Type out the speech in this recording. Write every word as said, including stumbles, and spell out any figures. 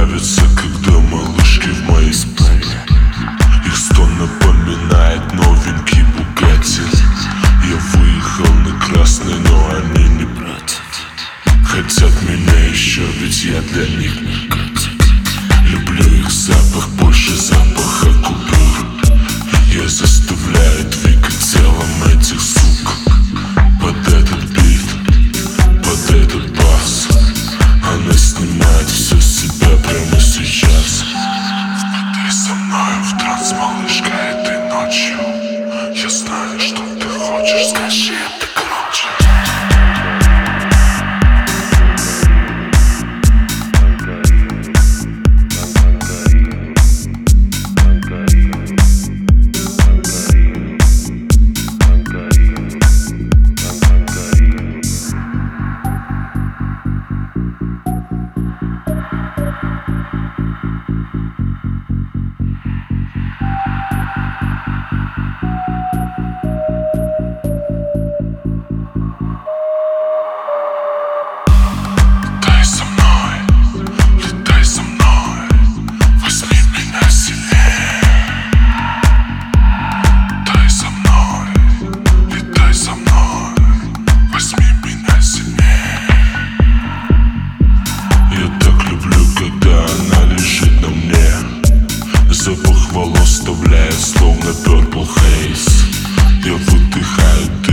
нравится, когда малышки в моей спальне. Их стон напоминает новенький Бугатти. Я выехал на красный, но они не против. Хотят меня еще, ведь я для них наркотик. Люблю их запах больше запаха купюр. Я заставляю двигать телом этих сук. Под этот бит, под этот бас. Она снимает все с себя прямо сейчас. Ты со мною в транс, малышка, этой ночью. Я знаю, что ты хочешь, скажи это громче. Запах волос вставляет, словно Purple Haze. Я выдыхаю